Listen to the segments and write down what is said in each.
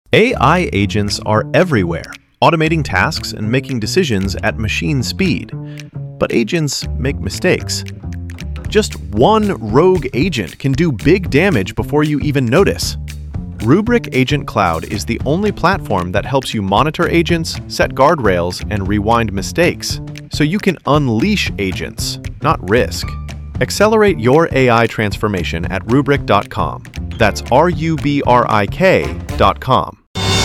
AI agents are everywhere, automating tasks and making decisions at machine speed. But agents make mistakes. Just one rogue agent can do big damage before you even notice. Rubrik Agent Cloud is the only platform that helps you monitor agents, set guardrails, and rewind mistakes, so you can unleash agents, not risk. Accelerate your AI transformation at Rubrik.com. That's RUBRIK.com.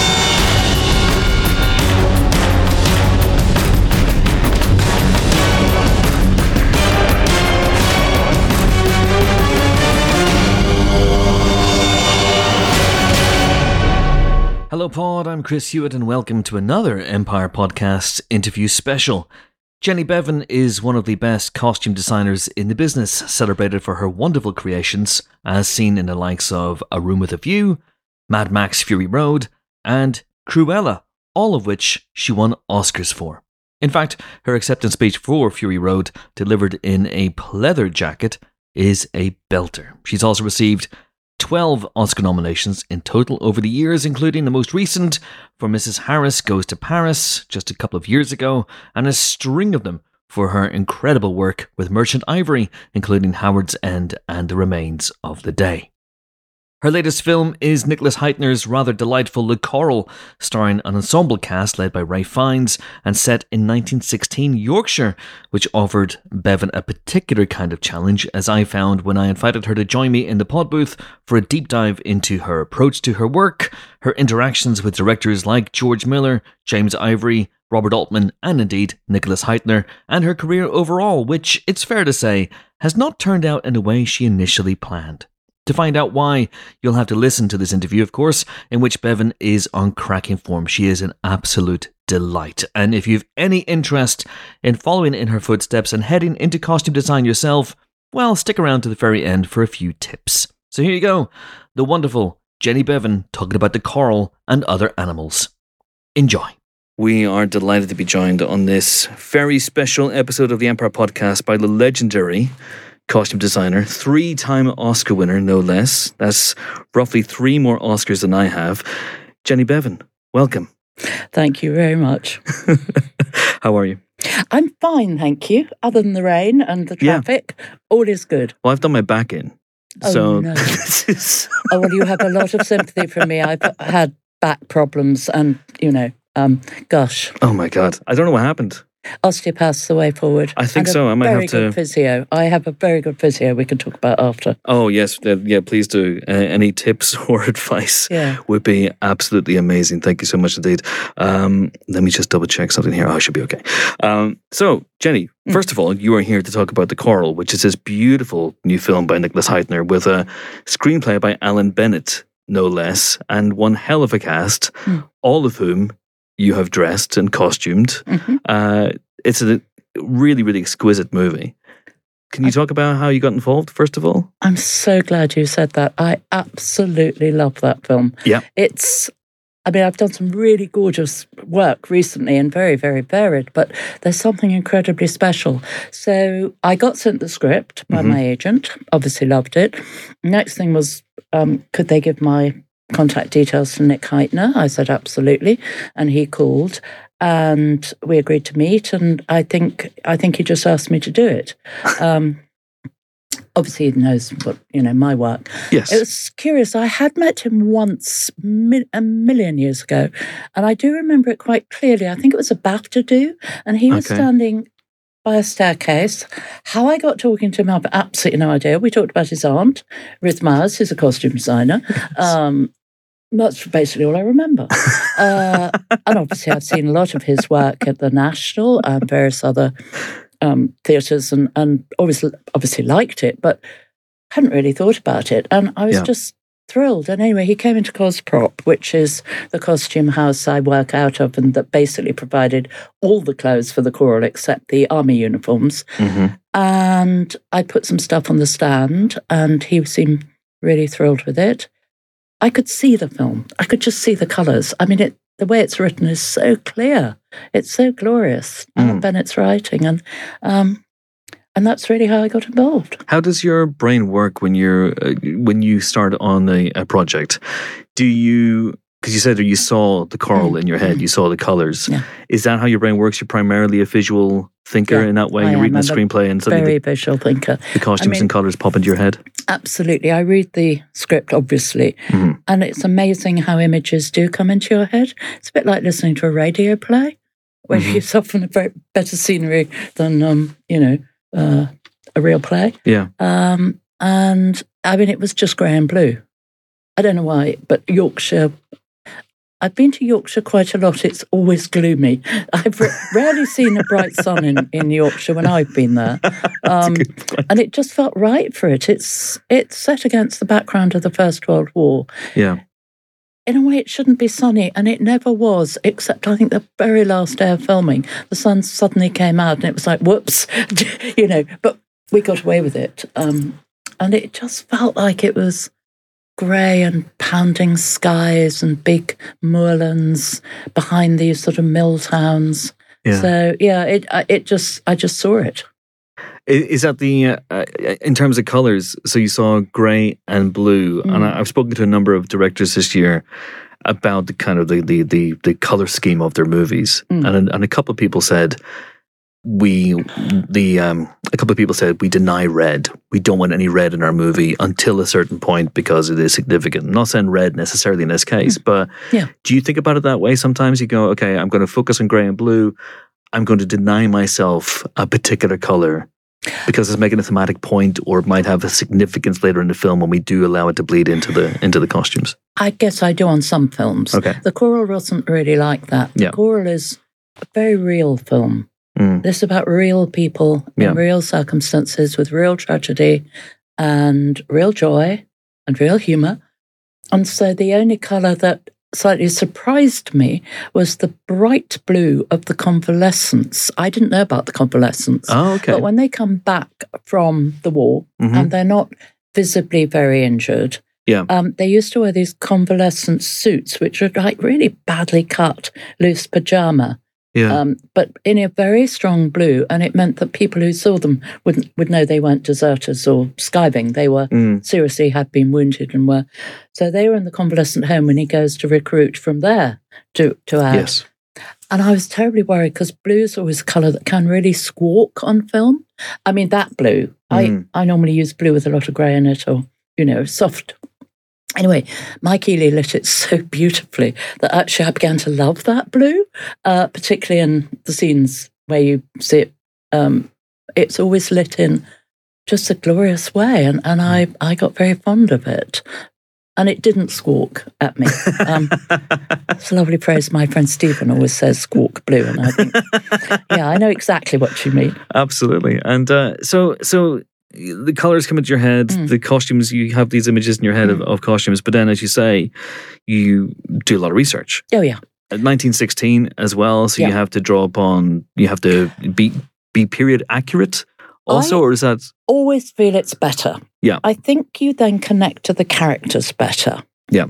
Hello Pod, I'm Chris Hewitt and welcome to another Empire Podcast interview special. Jenny Beavan is one of the best costume designers in the business, celebrated for her wonderful creations, as seen in the likes of A Room with a View, Mad Max Fury Road, and Cruella, all of which she won Oscars for. In fact, her acceptance speech for Fury Road, delivered in a pleather jacket, is a belter. She's also received 12 Oscar nominations in total over the years, including the most recent for Mrs. Harris Goes to Paris just a couple of years ago, and a string of them for her incredible work with Merchant Ivory, including Howard's End and The Remains of the Day. Her latest film is Nicholas Hytner's rather delightful Le Coral, starring an ensemble cast led by Ray Fiennes and set in 1916 Yorkshire, which offered Beavan a particular kind of challenge, as I found when I invited her to join me in the pod booth for a deep dive into her approach to her work, her interactions with directors like George Miller, James Ivory, Robert Altman, and indeed Nicholas Hytner, and her career overall, which, it's fair to say, has not turned out in the way she initially planned. To find out why, you'll have to listen to this interview, of course, in which Beavan is on cracking form. She is an absolute delight. And if you've any interest in following in her footsteps and heading into costume design yourself, well, stick around to the very end for a few tips. So here you go, the wonderful Jenny Beavan talking about the coral and other animals. Enjoy. We are delighted to be joined on this very special episode of the Empire Podcast by the legendary costume designer, 3-time Oscar winner, no less. That's roughly 3 more Oscars than I have. Jenny Beavan, welcome. Thank you very much. How are you? I'm fine, thank you. Other than the rain and the traffic, all is good. Well, I've done my back in. Oh, no. Oh, well, you have a lot of sympathy from me. I've had back problems and, gosh. Oh, my God. I don't know what happened. Osteopath's the way forward. I think so. I might have to. Very good physio. I have a very good physio we can talk about after. Oh, yes. Yeah, please do. Any tips or advice would be absolutely amazing. Thank you so much indeed. Let me just double check something here. Oh, I should be okay. So, Jenny, first of all, you are here to talk about The Coral, which is this beautiful new film by Nicholas Hytner with a screenplay by Alan Bennett, no less, and one hell of a cast, all of whom you have dressed and costumed. It's a really, really exquisite movie. Can you talk about how you got involved, first of all? I'm so glad you said that. I absolutely love that film. Yeah. I've done some really gorgeous work recently and very, very varied, but there's something incredibly special. So I got sent the script by my agent, obviously loved it. Next thing was, could they give my contact details to Nick Hytner? I said absolutely, and he called, and we agreed to meet. And I think he just asked me to do it. Obviously, he knows what my work. Yes, it was curious. I had met him once a million years ago, and I do remember it quite clearly. I think it was a BAFTA do, and he was standing by a staircase. How I got talking to him, I have absolutely no idea. We talked about his aunt, Ruth Myers, who's a costume designer. Yes. That's basically all I remember. And obviously I've seen a lot of his work at the National and various other theatres and obviously liked it, but hadn't really thought about it. And I was just thrilled. And anyway, he came into Cosprop, which is the costume house I work out of, and that basically provided all the clothes for the Coral except the army uniforms. And I put some stuff on the stand, and he seemed really thrilled with it. I could see the film. I could just see the colours. I mean, the way it's written is so clear. It's so glorious. Alan Bennett's writing, and that's really how I got involved. How does your brain work when you start on a project? Do you because you said you saw the coral in your head, you saw the colours. Yeah. Is that how your brain works? You're primarily a visual thinker in that way? You're reading a screenplay and suddenly very visual thinker. The costumes and colours pop into your head? Absolutely. I read the script, obviously, and it's amazing how images do come into your head. It's a bit like listening to a radio play, where it's often a very better scenery than, a real play. Yeah. And I mean, it was just grey and blue. I don't know why, but Yorkshire... I've been to Yorkshire quite a lot. It's always gloomy. I've rarely seen a bright sun in Yorkshire when I've been there. And it just felt right for it. It's set against the background of the First World War. Yeah. In a way, it shouldn't be sunny, and it never was, except I think the very last day of filming, the sun suddenly came out, and it was like, whoops, but we got away with it. And it just felt like it was grey and pounding skies and big moorlands behind these sort of mill towns. Yeah. So I just saw it. Is that the in terms of colours? So you saw grey and blue, and I've spoken to a number of directors this year about the kind of the colour scheme of their movies, and a couple of people said we deny red. We don't want any red in our movie until a certain point because it is significant. I'm not saying red necessarily in this case, but do you think about it that way? Sometimes you go, okay, I'm going to focus on grey and blue. I'm going to deny myself a particular colour because it's making a thematic point, or it might have a significance later in the film when we do allow it to bleed into the costumes. I guess I do on some films. Okay. The Coral wasn't really like that. The Coral is a very real film. This is about real people in real circumstances with real tragedy and real joy and real humour. And so the only colour that slightly surprised me was the bright blue of the convalescents. I didn't know about the convalescents. Oh, okay. But when they come back from the war and they're not visibly very injured, they used to wear these convalescent suits, which are like really badly cut, loose pyjama. Yeah. But in a very strong blue, and it meant that people who saw them would know they weren't deserters or skiving. They were seriously had been wounded and were. So they were in the convalescent home when he goes to recruit from there to add. Yes. And I was terribly worried because blue is always a colour that can really squawk on film. I mean, that blue. I normally use blue with a lot of grey in it, or, soft. Anyway, Mike Ely lit it so beautifully that actually I began to love that blue, particularly in the scenes where you see it. It's always lit in just a glorious way, and I got very fond of it. And it didn't squawk at me. It's a lovely phrase my friend Stephen always says, squawk blue. And I think, I know exactly what you mean. Absolutely. And so the colours come into your head, the costumes, you have these images in your head of costumes, but then, as you say, you do a lot of research. Oh, yeah. 1916 as well, so you have to draw upon, you have to be period accurate also, or is that... always feel it's better. Yeah. I think you then connect to the characters better. Yeah.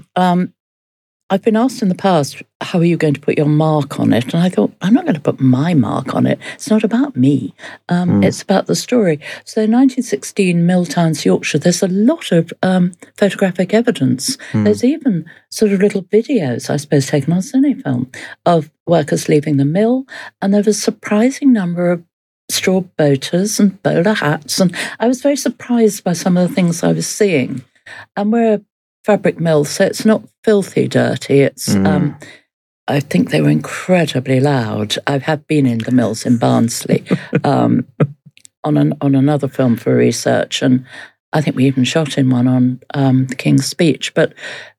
I've been asked in the past, how are you going to put your mark on it? And I thought, I'm not going to put my mark on it. It's not about me. It's about the story. So 1916, Milltowns, Yorkshire, there's a lot of photographic evidence. There's even sort of little videos, I suppose, taken on Cinefilm of workers leaving the mill. And there was a surprising number of straw boaters and bowler hats. And I was very surprised by some of the things I was seeing. And we're a fabric mill, so it's not filthy dirty. It's I think they were incredibly loud. I have been in the mills in Barnsley on another film for research, and I think we even shot in one on the King's Speech. But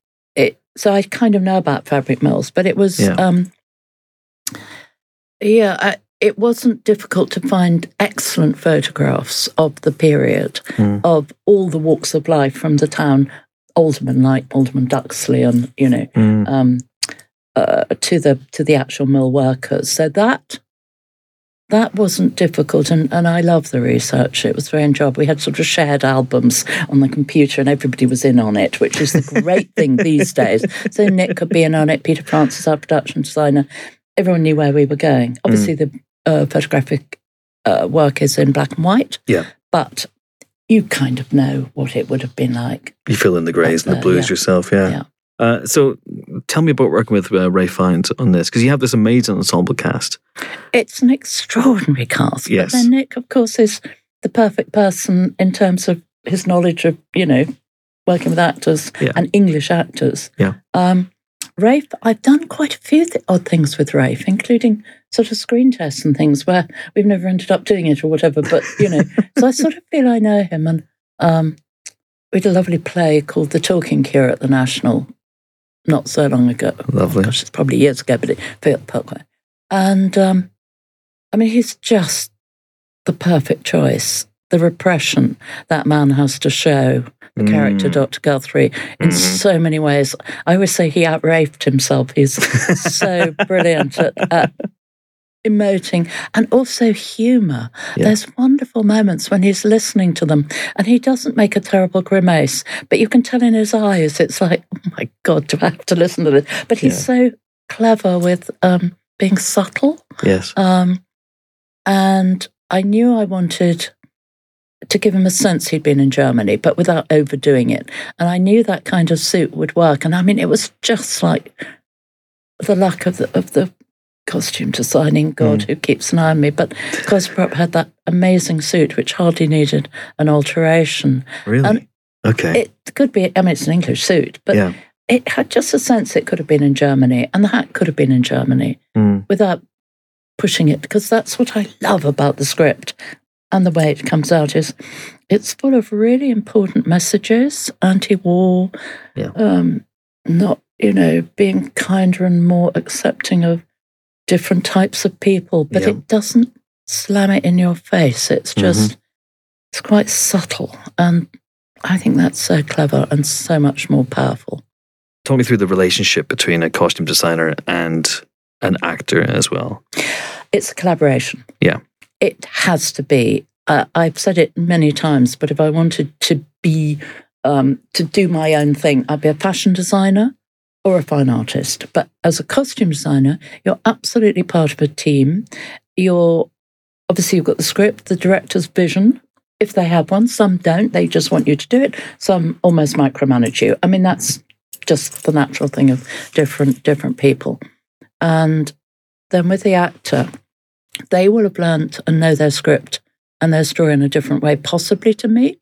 so I kind of know about fabric mills, but it was it wasn't difficult to find excellent photographs of the period of all the walks of life from the town. Aldermen like Alderman Duxley and to the actual mill workers. So that wasn't difficult, and I love the research. It was very enjoyable. We had sort of shared albums on the computer, and everybody was in on it, which is the great thing these days. So Nick could be in on it. Peter Francis, our production designer. Everyone knew where we were going. Obviously, the photographic work is in black and white. Yeah, but you kind of know what it would have been like. You fill in the greys and the blues yourself, yeah. So tell me about working with Ralph Fiennes on this, because you have this amazing ensemble cast. It's an extraordinary cast. Yes. But then Nick, of course, is the perfect person in terms of his knowledge of, working with actors and English actors. Yeah. Rafe, I've done quite a few odd things with Rafe, including sort of screen tests and things where we've never ended up doing it or whatever. But, so I sort of feel I know him. And we had a lovely play called The Talking Cure at the National not so long ago. Lovely. Gosh, it's probably years ago, but it felt quite. And, he's just the perfect choice. The repression that man has to show the character Dr. Guthrie in so many ways. I always say he outrafed himself. He's so brilliant at emoting and also humour. Yeah. There's wonderful moments when he's listening to them and he doesn't make a terrible grimace, but you can tell in his eyes, it's like, oh my God, do I have to listen to this? But he's so clever with being subtle. Yes. And I knew I wanted to give him a sense he'd been in Germany, but without overdoing it. And I knew that kind of suit would work. And it was just like the luck of the costume designing God who keeps an eye on me. But Cosprop had that amazing suit, which hardly needed an alteration. Really? And okay. It could be, it's an English suit, but it had just a sense it could have been in Germany, and the hat could have been in Germany without pushing it, because that's what I love about the script. And the way it comes out is it's full of really important messages, anti-war, not, being kinder and more accepting of different types of people, but it doesn't slam it in your face. It's just, it's quite subtle. And I think that's so clever and so much more powerful. Talk me through the relationship between a costume designer and an actor as well. It's a collaboration. Yeah. It has to be. I've said it many times, but if I wanted to be, to do my own thing, I'd be a fashion designer or a fine artist. But as a costume designer, you're absolutely part of a team. Obviously you've got the script, the director's vision, if they have one. Some don't. They just want you to do it. Some almost micromanage you. That's just the natural thing of different people. And then with the actor, they will have learnt and know their script and their story in a different way, possibly to me.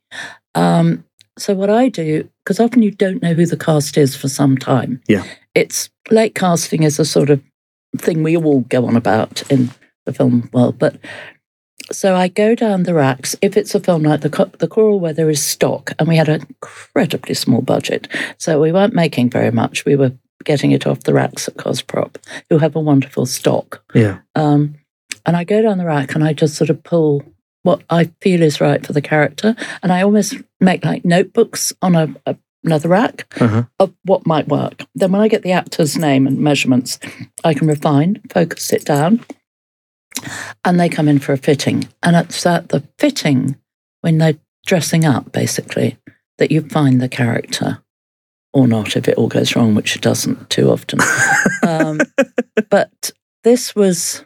So what I do, because often you don't know who the cast is for some time. Yeah. It's late casting is a sort of thing we all go on about in the film world. But so I go down the racks. If it's a film like The Coral, where there is stock, and we had an incredibly small budget, so we weren't making very much. We were getting it off the racks at Cosprop, who have a wonderful stock. Yeah. And I go down the rack and I just sort of pull what I feel is right for the character. And I almost make like notebooks on another rack of what might work. Then when I get the actor's name and measurements, I can refine, focus it down, and they come in for a fitting. And it's at the fitting, when they're dressing up, basically, that you find the character. Or not, if it all goes wrong, which it doesn't too often. But this was...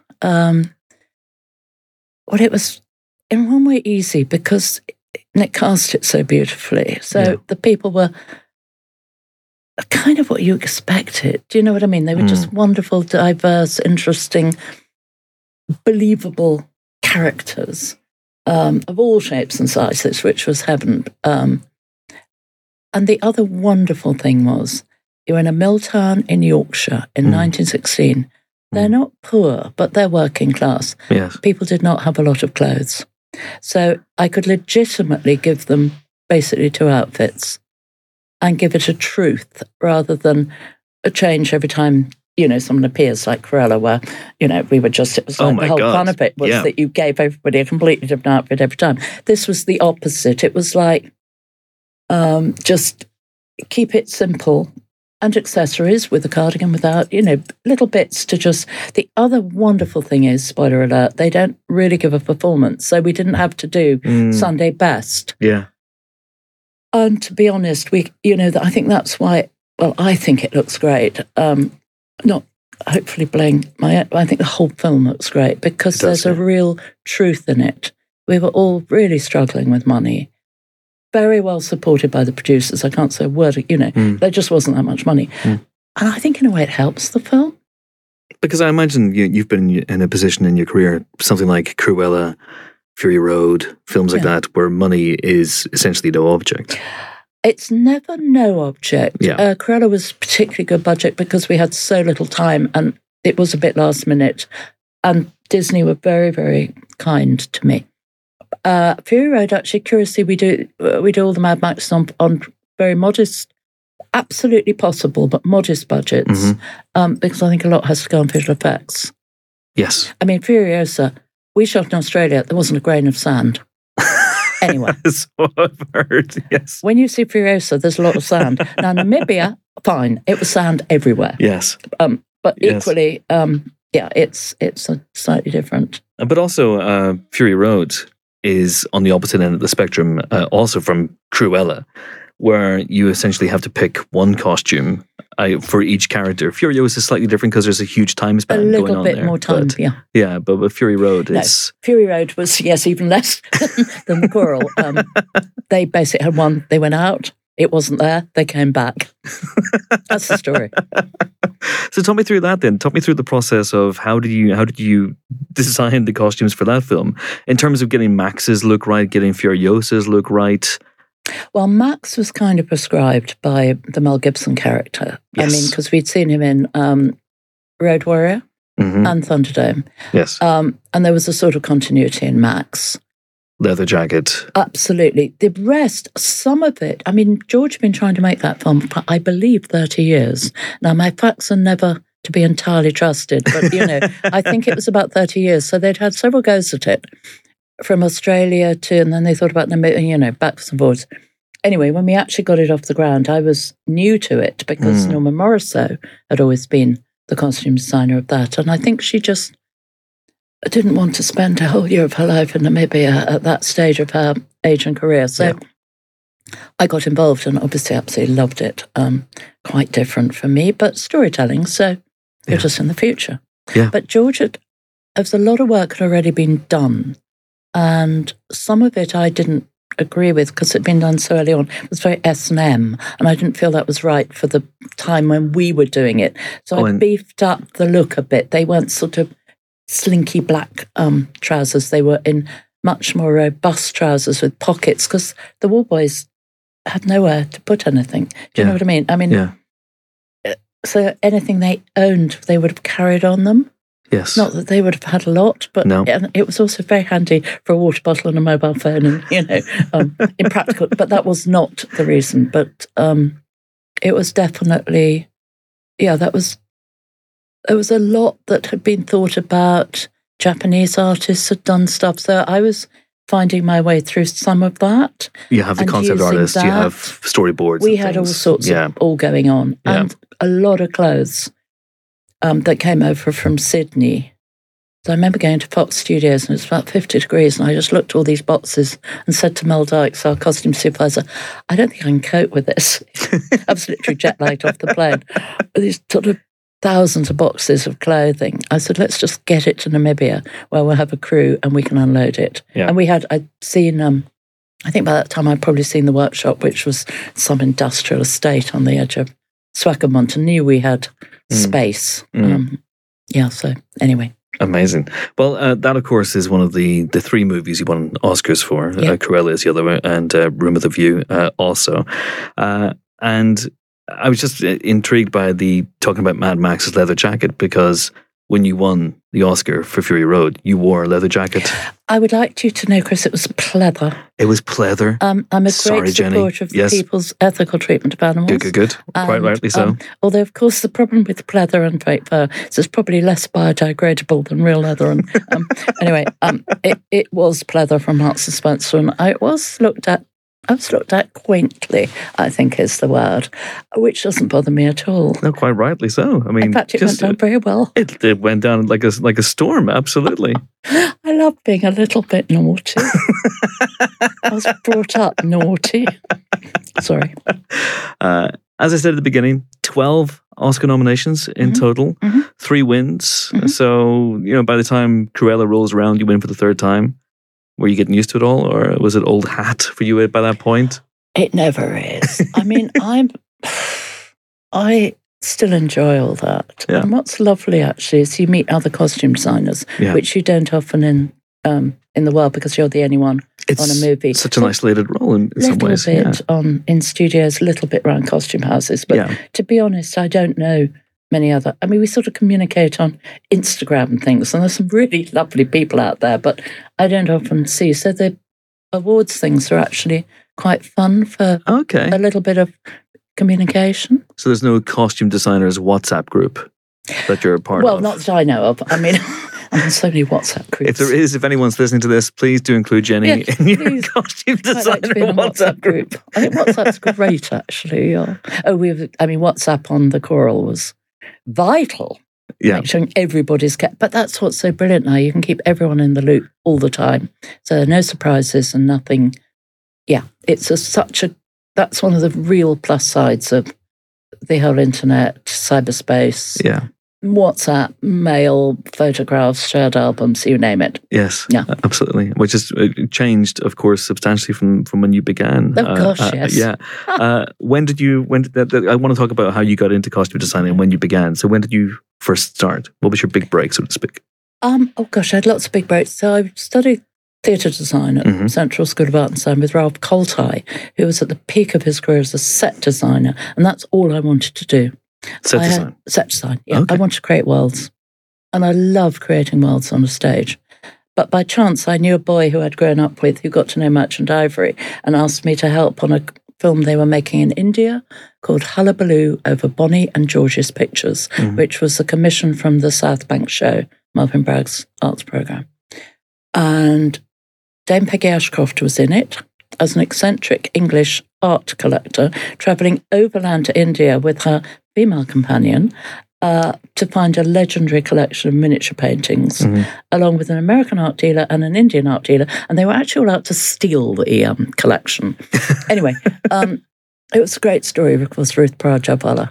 it was in one way easy because Nick cast it so beautifully. So the people were kind of what you expected. Do you know what I mean? They were just wonderful, diverse, interesting, believable characters of all shapes and sizes, which was heaven. And the other wonderful thing was you're in a mill town in Yorkshire in 1916. They're not poor, but they're working class. Yes. People did not have a lot of clothes. So I could legitimately give them basically 2 outfits and give it a truth rather than a change every time, someone appears, like Cruella, where, we were just, it was like the whole fun of it was that you gave everybody a completely different outfit every time. This was the opposite. It was like, just keep it simple. And accessories with a cardigan without, little bits to just... The other wonderful thing is, spoiler alert, they don't really give a performance. So we didn't have to do Sunday best. Yeah. And to be honest, I think that's why, I think it looks great. Not hopefully blame I think the whole film looks great because there's a real truth in it. We were all really struggling with money. very well supported by the producers. I can't say a word, there just wasn't that much money. And I think in a way it helps the film. Because I imagine you've been in a position in your career, something like Cruella, Fury Road, films like that, where money is essentially no object. It's never no object. Yeah. Cruella was particularly good budget because we had so little time and it was a bit last minute. And Disney were very, very kind to me. Fury Road, actually, curiously, we do all the Mad Max on very modest, absolutely possible, but modest budgets, because I think a lot has to go on visual effects. Yes. I mean, Furiosa, we shot in Australia, there wasn't a grain of sand. Anyway. So I've heard, yes. When you see Furiosa, there's a lot of sand. Now, Namibia, fine, it was sand everywhere. Yes. But equally, it's a slightly different. But also, Fury Road is on the opposite end of the spectrum, also from Cruella, where you essentially have to pick one costume for each character. Furiosa is slightly different because there's a huge time span going on there. A little bit more time, Yeah, but with Fury Road, Fury Road was, even less than the Coral. They basically had one, they went out, it wasn't there, they came back. That's the story. So talk me through that then. Talk me through the process of how did you design the costumes for that film in terms of getting Max's look right, getting Furiosa's look right? Well, Max was kind of prescribed by the Mel Gibson character. Yes. I mean, because we'd seen him in Road Warrior and Thunderdome. Yes. And there was a sort of continuity in Max. Leather jacket. Absolutely. The rest, some of it, I mean, George had been trying to make that film for, I believe, 30 years. Now, my facts are never to be entirely trusted, but, I think it was about 30 years. So they'd had several goes at it. From Australia and then they thought about them, backwards and forwards. Anyway, when we actually got it off the ground, I was new to it because Norma Morrisseau had always been the costume designer of that. And I think she just didn't want to spend a whole year of her life in Namibia at that stage of her age and career. So I got involved and obviously absolutely loved it. Quite different for me, but storytelling. So you're just in the future. Yeah. But George there was a lot of work had already been done. And some of it I didn't agree with because it had been done so early on. It was very S&M, and I didn't feel that was right for the time when we were doing it. So I beefed up the look a bit. They weren't sort of slinky black trousers. They were in much more robust trousers with pockets because the War Boys had nowhere to put anything. Do you know what I mean? I mean, so anything they owned, they would have carried on them. Yes. Not that they would have had a lot, but it was also very handy for a water bottle and a mobile phone and, impractical. But that was not the reason. But it was definitely, there was a lot that had been thought about. Japanese artists had done stuff. So I was finding my way through some of that. You have the concept artist, you have storyboards. We had all sorts of all going on. And a lot of clothes. That came over from Sydney. So I remember going to Fox Studios and it was about 50 degrees and I just looked at all these boxes and said to Mel Dykes, our costume supervisor, I don't think I can cope with this. I was literally jet-lagged off the plane. These sort of thousands of boxes of clothing. I said, let's just get it to Namibia where we'll have a crew and we can unload it. Yeah. And I'd seen, I think by that time I'd probably seen the workshop, which was some industrial estate on the edge of Swakopmund, and knew we had space. So anyway. Amazing. Well, that, of course, is one of the three movies you won Oscars for. Cruella is the other one, and Room with a View also. And I was just intrigued by talking about Mad Max's leather jacket, because when you won the Oscar for Fury Road, you wore a leather jacket. I would like you to know, Chris, it was pleather. It was pleather. I'm a great supporter of the people's ethical treatment of animals. Good. Quite rightly so. Although, of course, the problem with pleather and fake fur is it's probably less biodegradable than real leather. And anyway, it was pleather from Marks & Spencer, and I was looked at quaintly, I think is the word, which doesn't bother me at all. No, quite rightly so. I mean, in fact, it went down very well. It went down like a storm, absolutely. I love being a little bit naughty. I was brought up naughty. Sorry. As I said at the beginning, 12 Oscar nominations in total, 3 wins. So, by the time Cruella rolls around, you win for the third time. Were you getting used to it all, or was it old hat for you by that point? It never is. I mean, I still enjoy all that. Yeah. And what's lovely actually is you meet other costume designers, which you don't often in the world because you're the only one on a movie. It's such an isolated role in some ways. A little bit in studios, a little bit around costume houses. But to be honest, I don't know many other. I mean, we sort of communicate on Instagram and things, and there's some really lovely people out there, but I don't often see. So the awards things are actually quite fun for a little bit of communication. So there's no costume designers WhatsApp group that you're a part of? Well, not that I know of. I mean, I'm in so many WhatsApp groups. If there is, if anyone's listening to this, please do include Jenny in your costume designer WhatsApp group. I think WhatsApp's great, actually. WhatsApp on the Coral was vital. Yeah. Showing everybody's kept. But that's what's so brilliant now. You can keep everyone in the loop all the time. So no surprises and nothing. Yeah, it's that's one of the real plus sides of the whole internet, cyberspace. Yeah. WhatsApp, mail, photographs, shared albums, you name it. Yes, absolutely. Which has changed, of course, substantially from when you began. Of course, yes. Yeah. I want to talk about how you got into costume design and when you began. So when did you first start? What was your big break, so to speak? I had lots of big breaks. So I studied theatre design at Central School of Art and Design with Ralph Koltai, who was at the peak of his career as a set designer. And that's all I wanted to do. Set design, yeah. Okay. I want to create worlds. And I love creating worlds on a stage. But by chance, I knew a boy who I'd grown up with who got to know Merchant Ivory and asked me to help on a film they were making in India called Hullabaloo over Bonnie and George's Pictures, which was a commission from the South Bank show, Melvyn Bragg's arts programme. And Dame Peggy Ashcroft was in it as an eccentric English art collector travelling overland to India with her female companion to find a legendary collection of miniature paintings, along with an American art dealer and an Indian art dealer, and they were actually all out to steal the collection. Anyway, it was a great story, of course, Ruth Parajawala.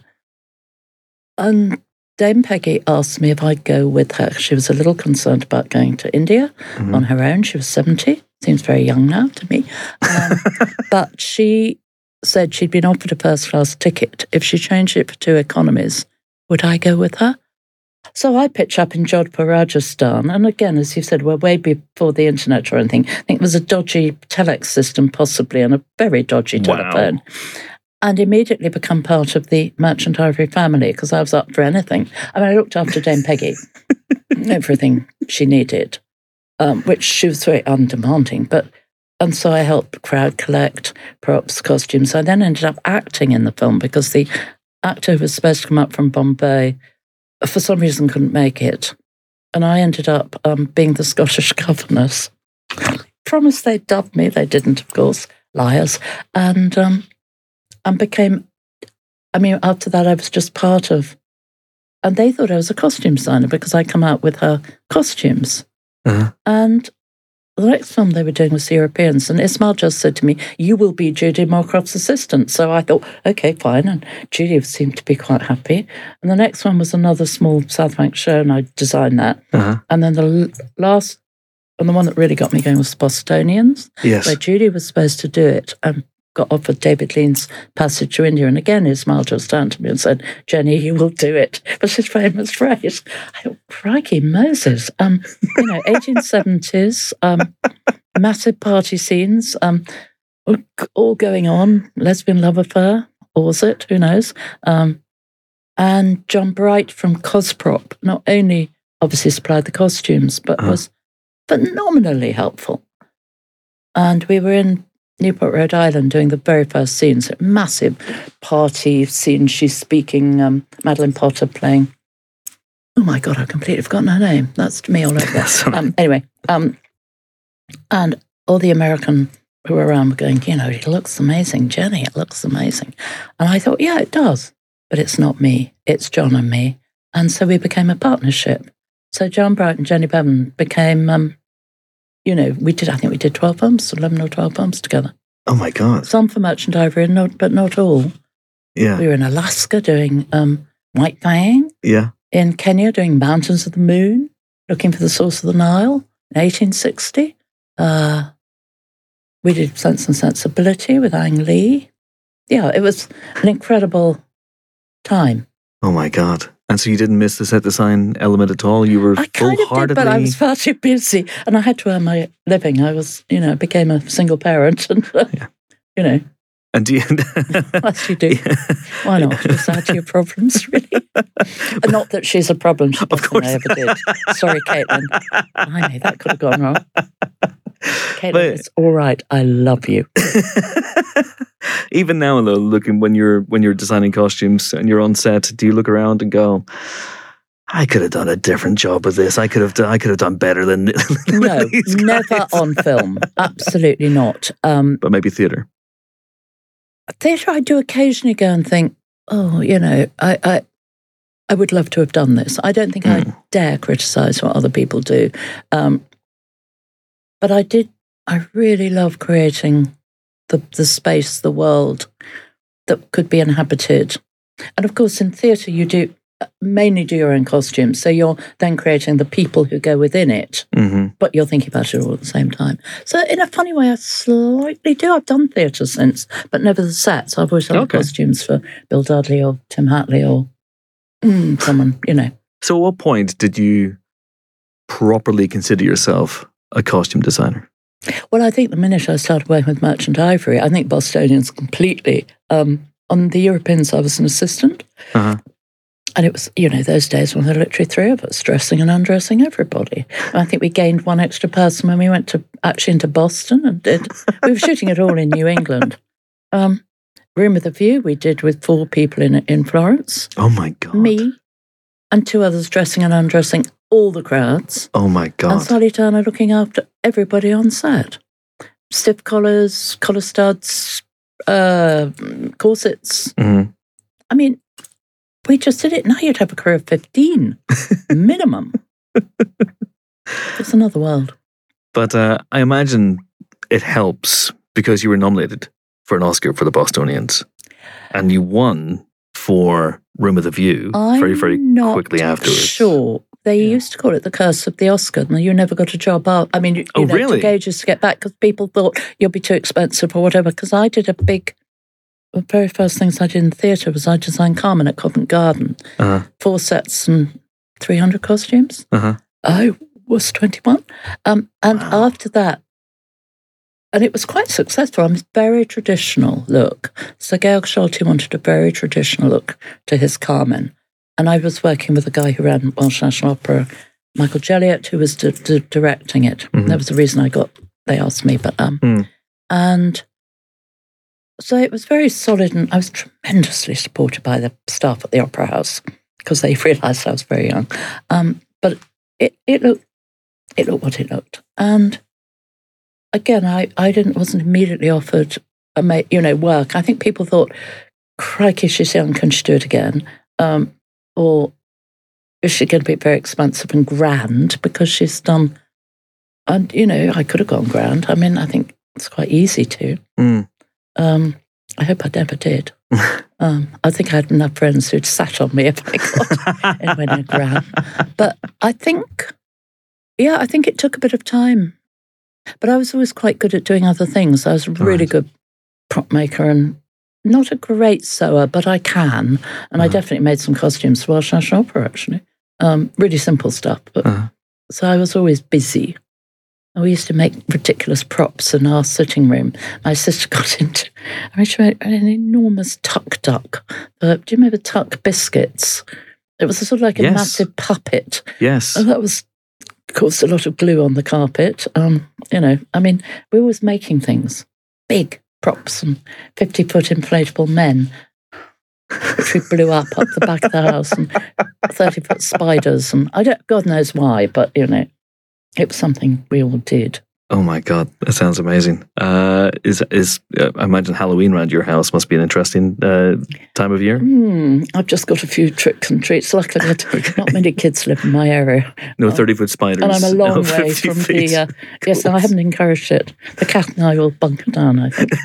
And Dame Peggy asked me if I'd go with her. She was a little concerned about going to India on her own. She was 70, seems very young now to me. But she said she'd been offered a first-class ticket. If she changed it for 2 economies, would I go with her? So I pitch up in Jodhpur, Rajasthan. And again, as you said, we're way before the internet or anything. I think it was a dodgy telex system possibly and a very dodgy telephone. And immediately become part of the Merchant Ivory family because I was up for anything. I mean, I looked after Dame Peggy, everything she needed, which she was very undemanding. And so I helped crowd collect props, costumes. I then ended up acting in the film because the actor who was supposed to come up from Bombay, for some reason, couldn't make it. And I ended up being the Scottish governess. Promised they'd dub me. They didn't, of course. Liars. And became, after that, I was just part of, and they thought I was a costume designer because I come out with her costumes. And the next film they were doing was The Europeans, and Ismail just said to me, "You will be Judy Moorcroft's assistant." So I thought, okay, fine, and Judy seemed to be quite happy. And the next one was another small South Bank show, and I designed that. And then the last, and the one that really got me going was The Bostonians, where Judy was supposed to do it, and got offered David Lean's Passage to India. And again, Ismail just turned to me and said, "Jenny, you will do it." It was his famous phrase. I thought, crikey, Moses. 1870s, massive party scenes, all going on, lesbian love affair, or was it? Who knows? And John Bright from Cosprop not only obviously supplied the costumes, but was phenomenally helpful. And we were in Newport, Rhode Island, doing the very first scenes, a massive party scene. She's speaking, Madeline Potter playing. Oh my God, I've completely forgotten her name. That's me all over. Anyway, and all the American who were around were going, it looks amazing, Jenny, it looks amazing. And I thought, yeah, it does, but it's not me, it's John and me. And so we became a partnership. So John Bright and Jenny Bevan became, we did 12 films, 11 or 12 films together. Oh my God. Some for Merchant Ivory, but not all. Yeah. We were in Alaska doing White Fang. Yeah. In Kenya doing Mountains of the Moon, looking for the source of the Nile in 1860. we did Sense and Sensibility with Ang Lee. Yeah, it was an incredible time. Oh my God. And so you didn't miss the set design element at all? You were I kind of did, but I was far too busy and I had to earn my living. I was, became a single parent and, And do you... Yes, you do. Yeah. Why not? Just add to your problems, really. Not that she's a problem. She definitely ever did. Sorry, Caitlin. Blimey, that could have gone wrong. Caitlin, it's all right. I love you. Even now, though, looking when you're designing costumes and you're on set, do you look around and go, I could have done a different job with this. I could have done better than No, never on film. Absolutely not. But maybe theatre. Theatre, I do occasionally go and think, I would love to have done this. I don't think I dare criticise what other people do. But I really love creating the space, the world that could be inhabited. And of course, in theatre, you mainly do your own costumes. So you're then creating the people who go within it, but you're thinking about it all at the same time. So in a funny way, I slightly do. I've done theatre since, but never the sets. I've always done costumes for Bill Dudley or Tim Hatley or someone, So at what point did you properly consider yourself a costume designer? Well, I think the minute I started working with Merchant Ivory, I think Bostonians completely. On the Europeans, I was an assistant. Uh-huh. And it was, those days when there were literally three of us dressing and undressing everybody. And I think we gained one extra person when we went into Boston and we were shooting it all in New England. Room with a View, we did with 4 people in Florence. Oh my God. Me and 2 others dressing and undressing all the crowds. Oh my God. And Sally Turner looking after everybody on set. Stiff collars, collar studs, corsets. Mm-hmm. I mean, we just did it. Now you'd have a crew of 15, minimum. It's another world. But I imagine it helps because you were nominated for an Oscar for the Bostonians. And you won for Room with a View very, very quickly afterwards. Sure. They used to call it the curse of the Oscar, and you never got a job out. I mean, it took ages to get back because people thought you'll be too expensive or whatever. Because I did the very first things I did in theatre was I designed Carmen at Covent Garden. 4 sets and 300 costumes. I was 21. And after that, and it was quite successful. I'm very traditional look. So Gail Sholty wanted a very traditional look to his Carmen. And I was working with a guy who ran Welsh National Opera, Michael Jelliot, who was directing it. That was the reason they asked me. But and so it was very solid, and I was tremendously supported by the staff at the Opera House because they realised I was very young. But it looked what it looked. And again, I wasn't immediately offered work. I think people thought, crikey, she's young, can she do it again? Or is she going to be very expensive and grand because she's done, and, I could have gone grand. I mean, I think it's quite easy to. I hope I never did. I think I had enough friends who'd sat on me if I got anywhere near grand. But I think it took a bit of time. But I was always quite good at doing other things. I was a really good prop maker and not a great sewer, but I can. And I definitely made some costumes for Welsh National Opera, actually. Really simple stuff. But, so I was always busy. And we used to make ridiculous props in our sitting room. My sister got into, she made an enormous tuck duck. Do you remember Tuck biscuits? It was sort of like a massive puppet. Yes. And that was, of course, a lot of glue on the carpet. We were always making things, big props and 50-foot inflatable men, which we blew up the back of the house, and 30-foot spiders. And God knows why, but, it was something we all did. Oh my God, that sounds amazing. I imagine Halloween around your house must be an interesting time of year. I've just got a few tricks and treats. Luckily, not many kids live in my area. No 30-foot spiders. And I'm a long way from the... yes, I haven't encouraged it. The cat and I will bunker down, I think.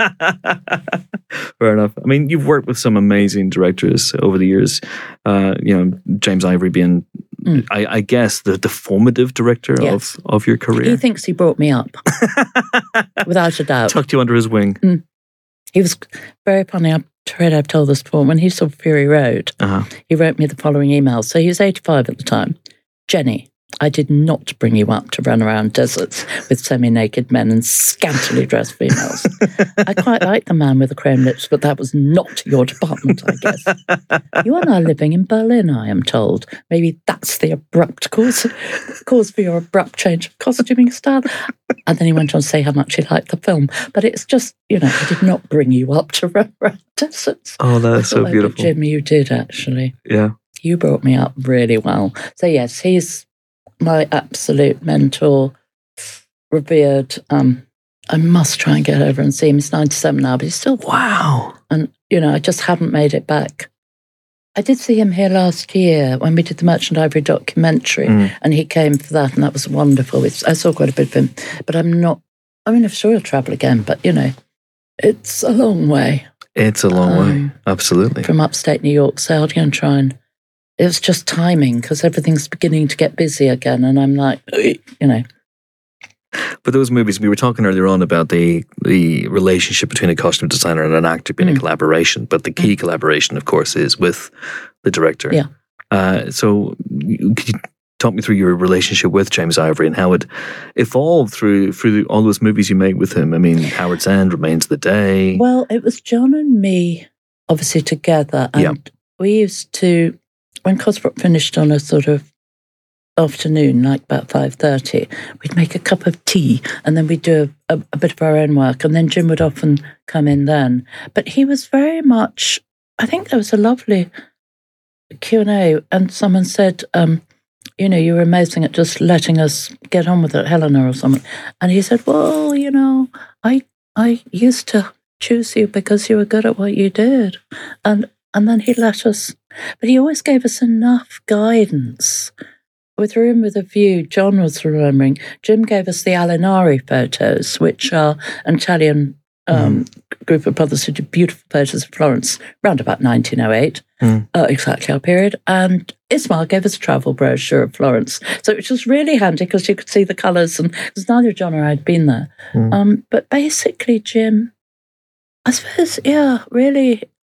Fair enough. I mean, you've worked with some amazing directors over the years. James Ivory being I guess, the formative director of your career. He thinks he brought me up, without a doubt. Tucked you under his wing. He was very funny. I'm afraid I've told this before. When he saw Fury Road, he wrote me the following email. So he was 85 at the time. Jenny, I did not bring you up to run around deserts with semi-naked men and scantily dressed females. I quite like the man with the chrome lips, but that was not your department, I guess. You are now living in Berlin, I am told. Maybe that's the abrupt cause for your abrupt change of costuming style. And then he went on to say how much he liked the film. But it's just, I did not bring you up to run around deserts. Oh, that's so beautiful. Jim, you did, actually. Yeah. You brought me up really well. So, yes, he's my absolute mentor, revered. I must try and get over and see him. He's 97 now, but he's still... Wow. And, I just haven't made it back. I did see him here last year when we did the Merchant Ivory documentary, and he came for that, and that was wonderful. I saw quite a bit of him, but I'm sure he'll travel again, but, it's a long way. It's a long way, absolutely. From upstate New York, so I'm going to try and... It was just timing, because everything's beginning to get busy again, and I'm like, But those movies, we were talking earlier on about the relationship between a costume designer and an actor being a collaboration, but the key collaboration, of course, is with the director. Yeah. So could you talk me through your relationship with James Ivory and how it evolved through all those movies you made with him? I mean, Howard's End, Remains of the Day. Well, it was John and me, obviously, together, and we used to... When Cosbrook finished on a sort of afternoon, like about 5:30, we'd make a cup of tea and then we'd do a bit of our own work, and then Jim would often come in then. But he was very much... I think there was a lovely Q&A, and someone said, you were amazing at just letting us get on with it, Helena or someone. And he said, well, I used to choose you because you were good at what you did. And then he let us... But he always gave us enough guidance. With Room with a View, John was remembering, Jim gave us the Alinari photos, which are an Italian group of brothers who did beautiful photos of Florence around about 1908, exactly our period. And Ismail gave us a travel brochure of Florence. So it was really handy because you could see the colours, and because neither John or I had been there. But basically, Jim, I suppose, really...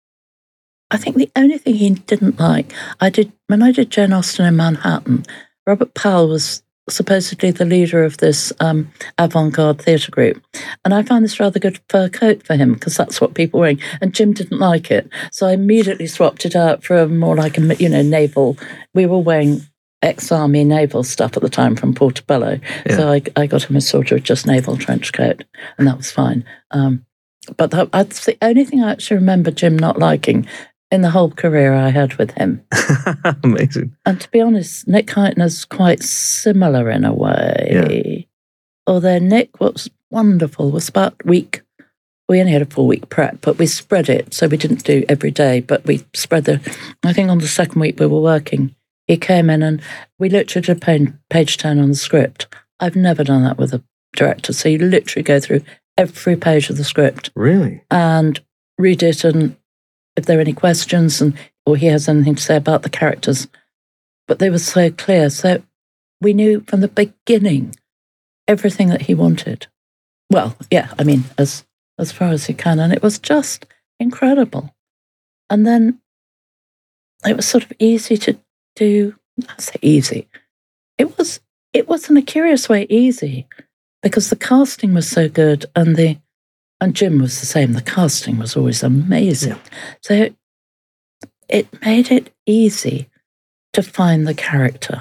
I think the only thing he didn't like, when I did Jane Austen in Manhattan, Robert Powell was supposedly the leader of this avant-garde theatre group. And I found this rather good fur coat for him because that's what people were wearing. And Jim didn't like it. So I immediately swapped it out for a more like a, naval. We were wearing ex-army naval stuff at the time from Portobello. Yeah. So I got him a sort of just naval trench coat, and that was fine. But that's the only thing I actually remember Jim not liking in the whole career I had with him. Amazing. And to be honest, Nick Hytner's quite similar in a way. Yeah. Although Nick, what's wonderful, was about a week. We only had a 4-week prep, but we spread it. So we didn't do every day, but we spread I think on the second week we were working, he came in and we literally did page 10 on the script. I've never done that with a director. So you literally go through every page of the script. Really? And read it, and if there are any questions or he has anything to say about the characters. But they were so clear. So we knew from the beginning everything that he wanted. Well, yeah, I mean, as far as he can. And it was just incredible. And then it was sort of easy to do. I say easy. It was in a curious way easy because the casting was so good, and Jim was the same. The casting was always amazing. Yeah. So it made it easy to find the character.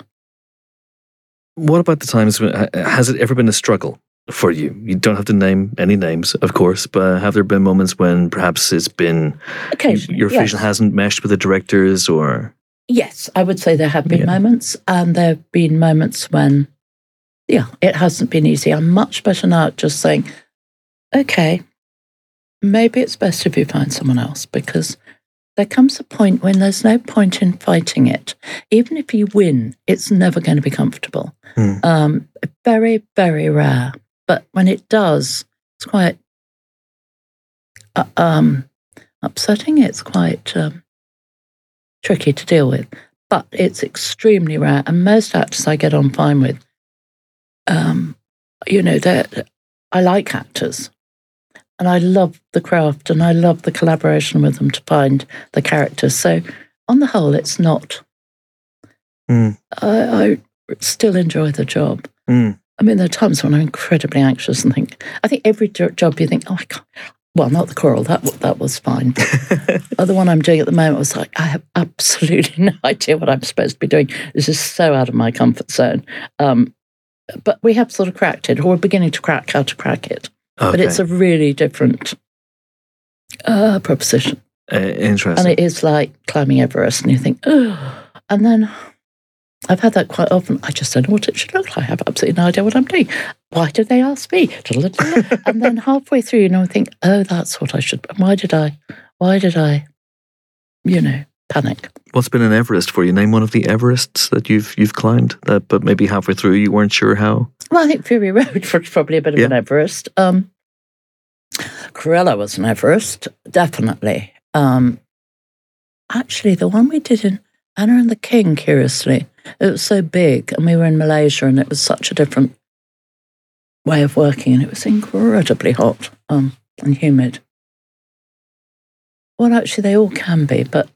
What about the times when, has it ever been a struggle for you? You don't have to name any names, of course, but have there been moments when perhaps it's been your vision hasn't meshed with the directors, or? Yes, I would say there have been moments, and there have been moments when, it hasn't been easy. I'm much better now at just saying, okay, maybe it's best if you find someone else, because there comes a point when there's no point in fighting it. Even if you win, it's never going to be comfortable. Very, very rare. But when it does, it's quite upsetting. It's quite tricky to deal with. but it's extremely rare. And most actors I get on fine with. I like actors, and I love the craft, and I love the collaboration with them to find the characters. So, on the whole, it's not. I still enjoy the job. I mean, there are times when I'm incredibly anxious and I think every job you think, oh, I can't. Well, not the choral, that was fine. But the one I'm doing at the moment was like, I have absolutely no idea what I'm supposed to be doing. This is so out of my comfort zone. But we have sort of cracked it, or we're beginning to crack how to crack it. Okay. But it's a really different proposition. Interesting. And it is like climbing Everest, and you think, oh. And then I've had that quite often. I just don't know what it should look like. I have absolutely no idea what I'm doing. Why did they ask me? And then halfway through, I think, oh, that's what I should. Why did I, panic? What's been an Everest for you? Name one of the Everests that you've climbed, but maybe halfway through you weren't sure how. Well, I think Fury Road was probably a bit of an Everest. Cruella was an Everest, definitely. Actually, the one we did in Anna and the King, curiously, it was so big, and we were in Malaysia, and it was such a different way of working, and it was incredibly hot and humid. Well, actually, they all can be, but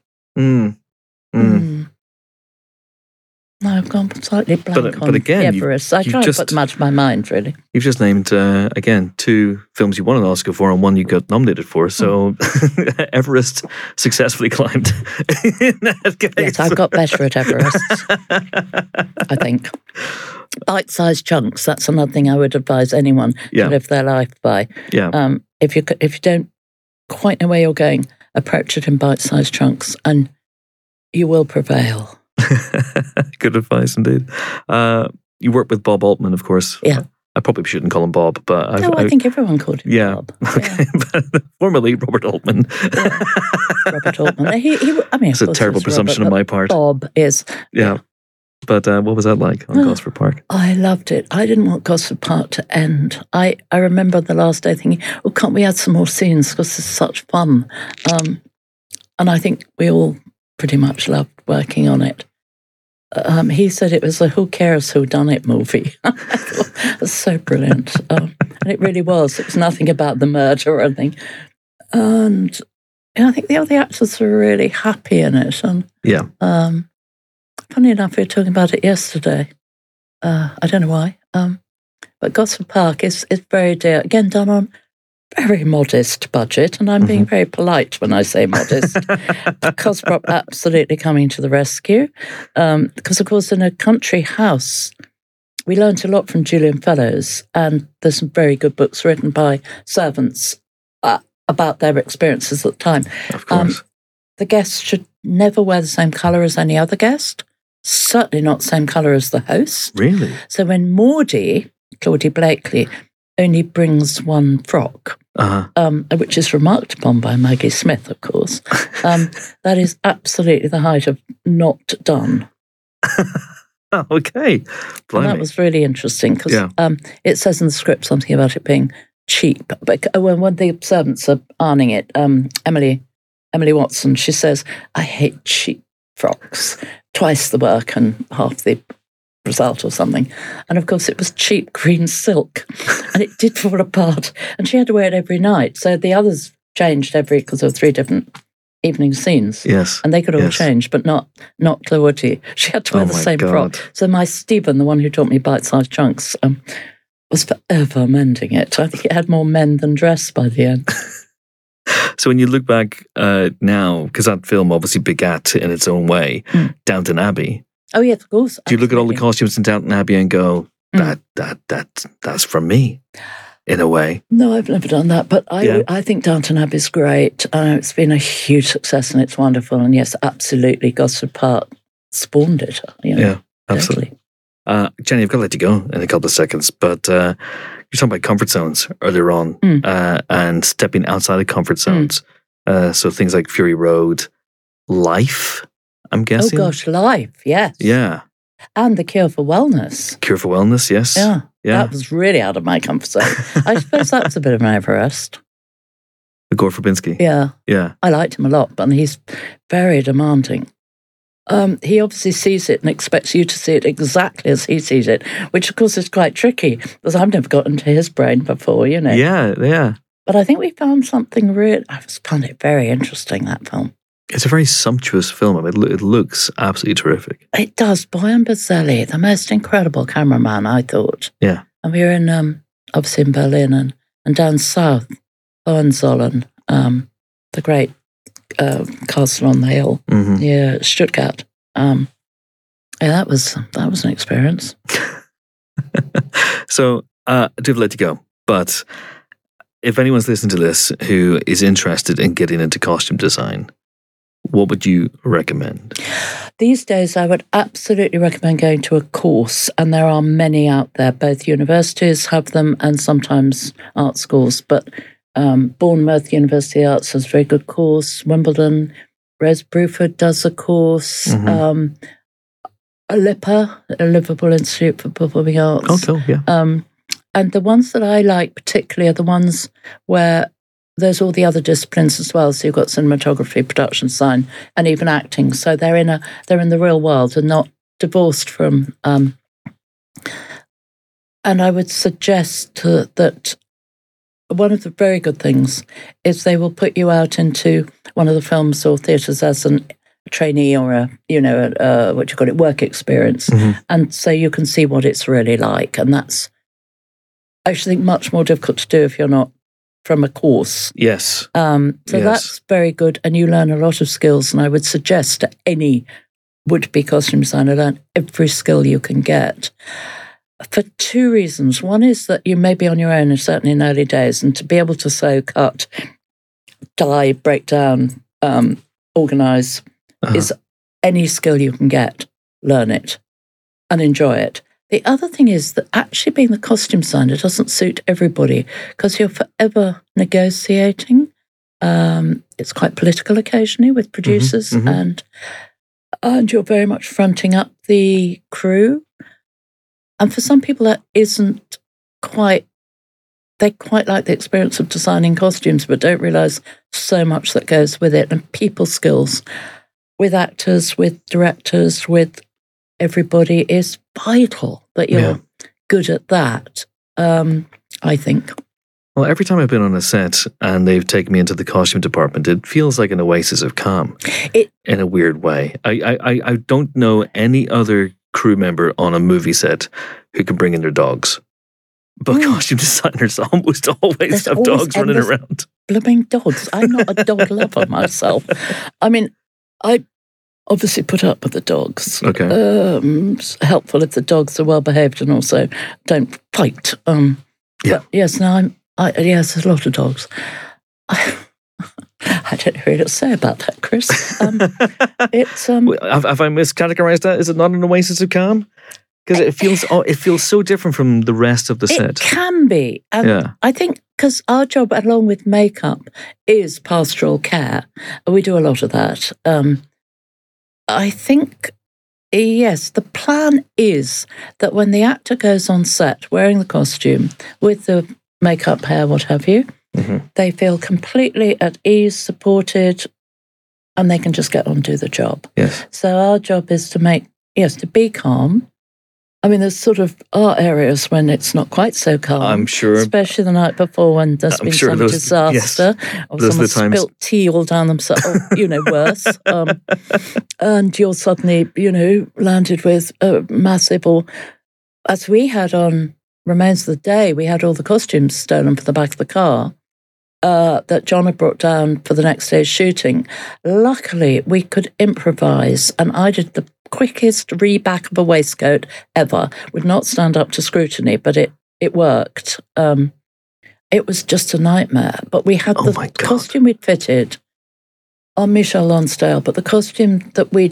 no, I've gone slightly blank on again, Everest. I try to put them out of my mind, really. You've just named, again, 2 films you won an Oscar for and one you got nominated for. So Everest successfully climbed in that case. Yes, I've got better at Everest, I think. Bite-sized chunks, that's another thing I would advise anyone to live their life by. Yeah. If you don't quite know where you're going, approach it in bite-sized chunks and you will prevail. Good advice indeed. You work with Bob Altman, of course. Yeah. I probably shouldn't call him Bob, but I think everyone called him Bob. Okay. But formerly Robert Altman. Robert Altman. It's a terrible presumption on my part. Bob is. Yeah. But what was that like on Gosford Park? I loved it. I didn't want Gosford Park to end. I remember the last day thinking, oh, can't we add some more scenes because it's such fun? And I think we all pretty much loved working on it. He said it was a who cares who done it movie. I thought, it was so brilliant. And it really was. It was nothing about the murder or anything. And I think the other actors were really happy in it. And funny enough, we were talking about it yesterday. I don't know why. But Gosford Park is very dear. Again, done on very modest budget, and I'm being very polite when I say modest. Cosprop absolutely coming to the rescue. Because, of course, in a country house, we learnt a lot from Julian Fellowes, and there's some very good books written by servants about their experiences at the time. Of course. The guests should never wear the same colour as any other guest, certainly not the same colour as the host. Really? So when Claudie Blakely, only brings one frock, which is remarked upon by Maggie Smith, of course. That is absolutely the height of not done. Okay. And that was really interesting because it says in the script something about it being cheap. But when the servants are ironing it, Emily Watson, she says, I hate cheap frocks. Twice the work and half the result or something. And of course it was cheap green silk and it did fall apart and she had to wear it every night. So the others changed because there were 3 different evening scenes. Yes. And they could all change, but not Claudie. She had to wear the same frock. So my Stephen, the one who taught me bite-sized chunks, was forever mending it. I think it had more mend than dress by the end. So when you look back now, because that film obviously begat in its own way, Downton Abbey. Oh yes, of course. Do you look at all the costumes in Downton Abbey and go, that's from me, in a way? No, I've never done that, but I think Downton Abbey is great. It's been a huge success and it's wonderful. And yes, absolutely, Gosford Park spawned it. Yeah, absolutely. Jenny, I've got to let you go in a couple of seconds, but you're talking about comfort zones earlier on and stepping outside of comfort zones. So things like Fury Road, Life, I'm guessing. Oh gosh, Life, yes. Yeah. And The Cure for Wellness. Cure for Wellness, yes. Yeah. That was really out of my comfort zone. I suppose that was a bit of an Everest. Gore Verbinski. Yeah. Yeah. I liked him a lot, but he's very demanding. he obviously sees it and expects you to see it exactly as he sees it, which of course is quite tricky because I've never got into his brain before, you know. Yeah. But I think we found something I found it very interesting, that film. It's a very sumptuous film. I mean, it looks absolutely terrific. It does. Bojan Brzeli, the most incredible cameraman, I thought. Yeah. And we were in, obviously in Berlin and down south, Hohenzollern, the great castle on the hill, near Stuttgart. Yeah, that was an experience. So, I do have to let you go, but if anyone's listening to this who is interested in getting into costume design, what would you recommend? These days, I would absolutely recommend going to a course, and there are many out there. Both universities have them and sometimes art schools, but Bournemouth University Arts has a very good course. Wimbledon, Rose Bruford does a course. LIPA, Liverpool Institute for Performing Arts. Oh, cool, yeah. And the ones that I like particularly are the ones where there's all the other disciplines as well. So you've got cinematography, production design, and even acting. So they're in the real world and not divorced from. And I would suggest that one of the very good things is they will put you out into one of the films or theatres as a trainee or a work experience, and so you can see what it's really like. And that's actually much more difficult to do if you're not from a course. Yes. That's very good, and you learn a lot of skills. And I would suggest to any would-be costume designer, learn every skill you can get. For two reasons. One is that you may be on your own, certainly in early days, and to be able to sew, cut, dye, break down, organise is any skill you can get. Learn it and enjoy it. The other thing is that actually being the costume designer doesn't suit everybody because you're forever negotiating. It's quite political occasionally with producers, and you're very much fronting up the crew. And for some people, that isn't quite. They quite like the experience of designing costumes, but don't realise so much that goes with it. And people skills with actors, with directors, with everybody is vital that you're good at that, I think. Well, every time I've been on a set and they've taken me into the costume department, it feels like an oasis of calm in a weird way. I don't know any other crew member on a movie set who can bring in their dogs. But costume designers almost always have dogs running around. Blooming dogs. I'm not a dog lover myself. I mean, I obviously put up with the dogs. Okay. It's helpful if the dogs are well behaved and also don't fight. But yes, now yes, there's a lot of dogs. I don't know what to say about that, Chris. It's have I miscategorized that? Is it not an oasis of calm? Because it feels so different from the rest of the set. It can be. I think because our job, along with makeup, is pastoral care. We do a lot of that. I think, yes, the plan is that when the actor goes on set wearing the costume with the makeup, hair, what have you, they feel completely at ease, supported, and they can just get on and do the job. Yes. So our job is to be calm. I mean, there's sort of areas when it's not quite so calm. I'm sure. Especially the night before when there's been some disaster. Yes, or someone spilt tea all down themselves, or, worse. And you're suddenly, landed with a massive, or as we had on Remains of the Day, we had all the costumes stolen from the back of the car that John had brought down for the next day's shooting. Luckily, we could improvise, and I did the quickest reback of a waistcoat ever. Would not stand up to scrutiny, but it worked. It was just a nightmare. But we had the costume we'd fitted on Michel Lonsdale, but the costume that we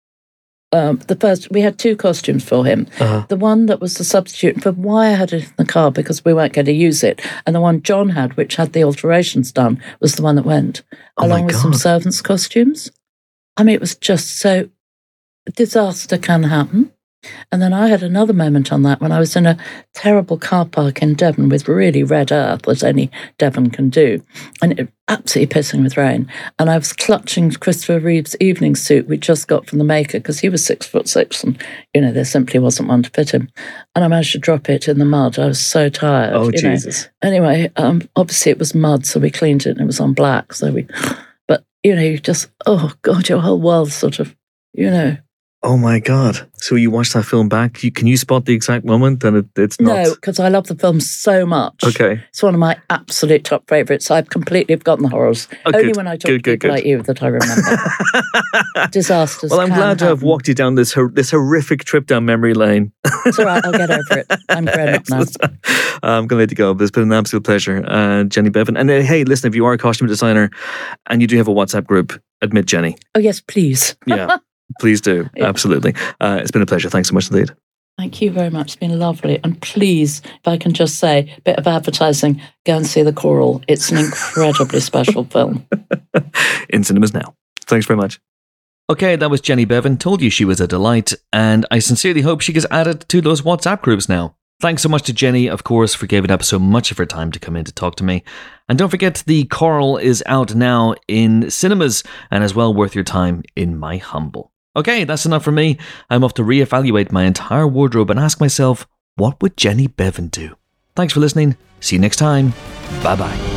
had two costumes for him. The one that was the substitute for why I had it in the car because we weren't going to use it, and the one John had, which had the alterations done, was the one that went, along with some servants' costumes. I mean, it was just so... Disaster can happen. And then I had another moment on that when I was in a terrible car park in Devon with really red earth, as any Devon can do, and it absolutely pissing with rain. And I was clutching Christopher Reeve's evening suit we just got from the maker because he was 6'6", and there simply wasn't one to fit him. And I managed to drop it in the mud. I was so tired. Oh, Jesus! Anyway, obviously it was mud, so we cleaned it, and it was on black. But you just, oh God, your whole world sort of, Oh my God. So you watched that film back. Can you spot the exact moment? And it's not... No, because I love the film so much. Okay. It's one of my absolute top favourites. I've completely forgotten the horrors. Only when I talk to people like you that I remember. Disasters. Well, I'm glad to have walked you down this horrific trip down memory lane. It's all right. I'll get over it. I'm grown up now. I'm going to let you go. But it's been an absolute pleasure. Jenny Bevan. And hey, listen, if you are a costume designer and you do have a WhatsApp group, admit Jenny. Oh, yes, please. Yeah. Please do. Yeah. Absolutely. It's been a pleasure. Thanks so much indeed. Thank you very much. It's been lovely. And please, if I can just say, a bit of advertising, go and see The Coral. It's an incredibly special film. In cinemas now. Thanks very much. Okay, that was Jenny Bevan. Told you she was a delight, and I sincerely hope she gets added to those WhatsApp groups now. Thanks so much to Jenny, of course, for giving up so much of her time to come in to talk to me. And don't forget, The Coral is out now in cinemas and is well worth your time, in my humble. Okay, that's enough for me. I'm off to reevaluate my entire wardrobe and ask myself, what would Jenny Bevan do? Thanks for listening. See you next time. Bye-bye.